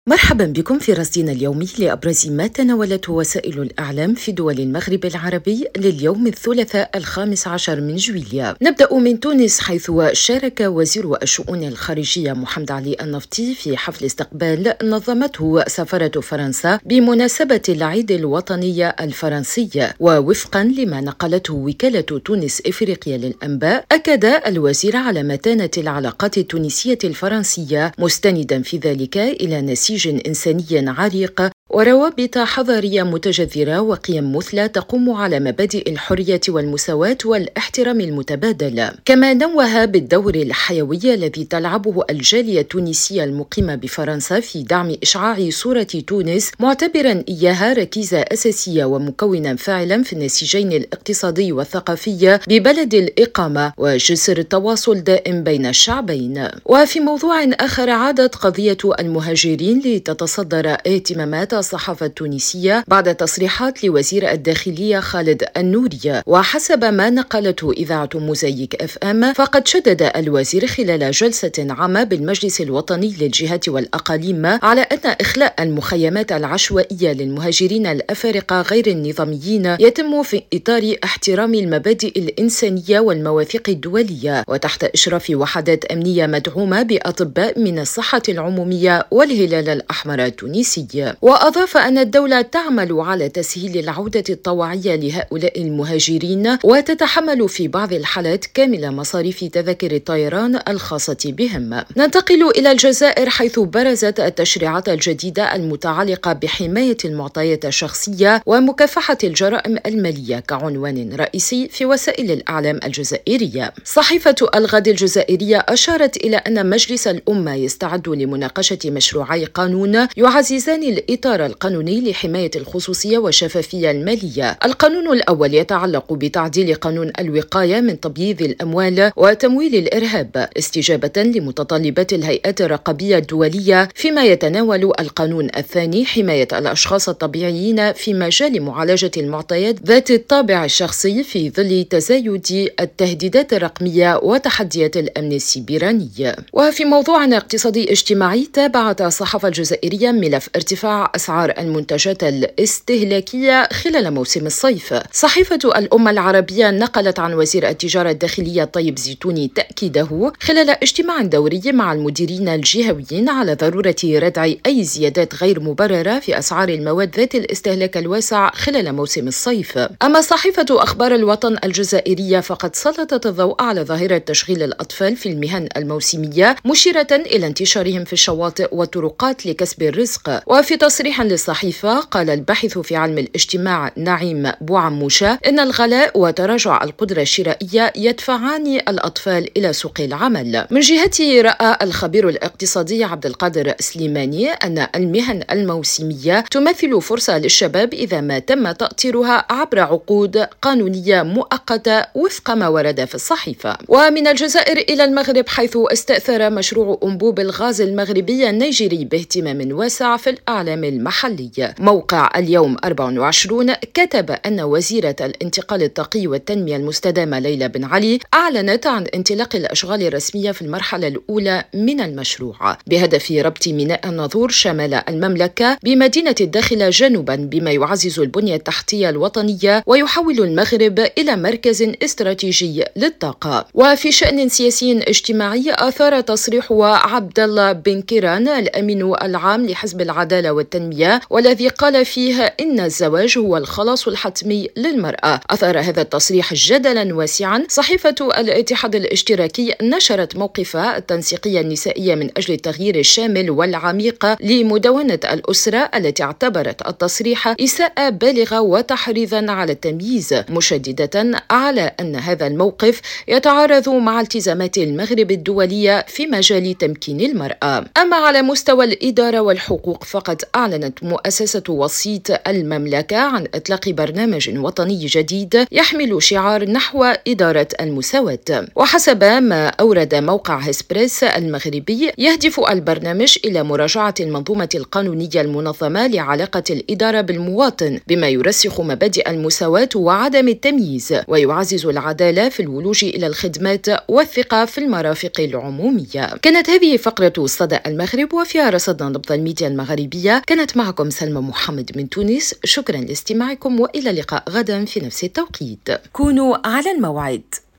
مرحبا بكم في رصدنا اليومي لأبرز ما تناولته وسائل الإعلام في دول المغرب العربي لليوم الثلاثاء 15 من جويلية. نبدأ من تونس، حيث شارك وزير الشؤون الخارجية محمد علي النفطي في حفل استقبال نظمته سفارة فرنسا بمناسبة العيد الوطني الفرنسي. ووفقا لما نقلته وكالة تونس إفريقيا للأنباء، أكد الوزير على متانة العلاقات التونسية الفرنسية، مستندا في ذلك إلى نسيج إنساني عريق وروابط حضارية متجذرة وقيم مثلى تقوم على مبادئ الحرية والمساواة والاحترام المتبادل. كما نوه بالدور الحيوي الذي تلعبه الجالية التونسية المقيمة بفرنسا في دعم إشعاع صورة تونس، معتبرا إياها ركيزة أساسية ومكونا فاعلا في النسيجين الاقتصادي والثقافي ببلد الإقامة وجسر تواصل دائم بين الشعبين. وفي موضوع آخر، عادت قضية المهاجرين لتتصدر اهتمامات الصحافة التونسية بعد تصريحات لوزير الداخلية خالد النوري. وحسب ما نقلته إذاعة موزايك FM، فقد شدد الوزير خلال جلسة عامة بالمجلس الوطني للجهات والأقاليم على أن إخلاء المخيمات العشوائية للمهاجرين الأفارقة غير النظاميين يتم في إطار احترام المبادئ الإنسانية والمواثيق الدولية، وتحت إشراف وحدات أمنية مدعومة بأطباء من الصحة العمومية والهلال الأحمر التونسي. وأضاف أن الدولة تعمل على تسهيل العودة الطوعية لهؤلاء المهاجرين، وتتحمل في بعض الحالات كامل مصاريف تذاكر الطيران الخاصة بهم. ننتقل إلى الجزائر، حيث برزت التشريعات الجديدة المتعلقة بحماية المعطيات الشخصية ومكافحة الجرائم المالية كعنوان رئيسي في وسائل الإعلام الجزائرية. صحيفة الغد الجزائرية أشارت إلى أن مجلس الأمة يستعد لمناقشة مشروعي قانون يعززان الإطار القانوني لحماية الخصوصية والشفافية المالية. القانون الأول يتعلق بتعديل قانون الوقاية من تبييض الأموال وتمويل الإرهاب استجابة لمتطلبات الهيئات الرقابية الدولية، فيما يتناول القانون الثاني حماية الأشخاص الطبيعيين في مجال معالجة المعطيات ذات الطابع الشخصي في ظل تزايد التهديدات الرقمية وتحديات الأمن السيبراني. وفي موضوع اقتصادي اجتماعي، تابعت الصحافة الجزائرية ملف ارتفاع أسعار المنتجات الاستهلاكية خلال موسم الصيف. صحيفة الأمة العربية نقلت عن وزير التجارة الداخلية طيب زيتوني تأكيده خلال اجتماع دوري مع المديرين الجهويين على ضرورة ردع أي زيادات غير مبررة في أسعار المواد ذات الاستهلاك الواسع خلال موسم الصيف. أما صحيفة أخبار الوطن الجزائرية فقد سلطت الضوء على ظاهرة تشغيل الأطفال في المهن الموسمية، مشيرة إلى انتشارهم في الشواطئ والطرقات لكسب الرزق. وفي تصريح للصحيفة، قال الباحث في علم الاجتماع نعيم بوعموشة إن الغلاء وتراجع القدرة الشرائية يدفعان الأطفال إلى سوق العمل. من جهته، رأى الخبير الاقتصادي عبد القادر سليماني أن المهن الموسمية تمثل فرصة للشباب إذا ما تم تأطيرها عبر عقود قانونية مؤقتة وفق ما ورد في الصحيفة. ومن الجزائر إلى المغرب، حيث استأثر مشروع أنبوب الغاز المغربي النيجيري باهتمام واسع في الإعلام المحلي. موقع اليوم 24 كتب أن وزيرة الانتقال الطاقي والتنمية المستدامة ليلى بن علي أعلنت عن انطلاق الأشغال الرسمية في المرحلة الأولى من المشروع بهدف ربط ميناء الناظور شمال المملكة بمدينة الداخلة جنوبا، بما يعزز البنية التحتية الوطنية ويحول المغرب إلى مركز استراتيجي للطاقة. وفي شأن سياسي اجتماعي، أثار تصريح عبد الله بن كيران الأمين العام لحزب العدالة والتنمية، والذي قال فيه إن الزواج هو الخلاص الحتمي للمرأة. أثار هذا التصريح جدلا واسعا. صحيفة الاتحاد الاشتراكي نشرت موقف التنسيقية النسائية من أجل التغيير الشامل والعميق لمدونة الأسرة، التي اعتبرت التصريح إساءة بالغة وتحريضا على التمييز، مشددة على أن هذا الموقف يتعارض مع التزامات المغرب الدولية في مجال تمكين المرأة. أما على مستوى الإدارة والحقوق، فقد أعلن أعلنت مؤسسة وسيط المملكة عن إطلاق برنامج وطني جديد يحمل شعار نحو إدارة المساواة. وحسب ما أورد موقع هسبريس المغربي، يهدف البرنامج إلى مراجعة المنظومة القانونية المنظمة لعلاقة الإدارة بالمواطن، بما يرسخ مبادئ المساواة وعدم التمييز، ويعزز العدالة في الولوج إلى الخدمات والثقة في المرافق العمومية. كانت هذه فقرة صدى المغرب، وفيها رصدنا نبض الميديا المغربية. كانت معكم سلمى محمد من تونس، شكرا لاستماعكم وإلى اللقاء غدا في نفس التوقيت. كونوا على الموعد.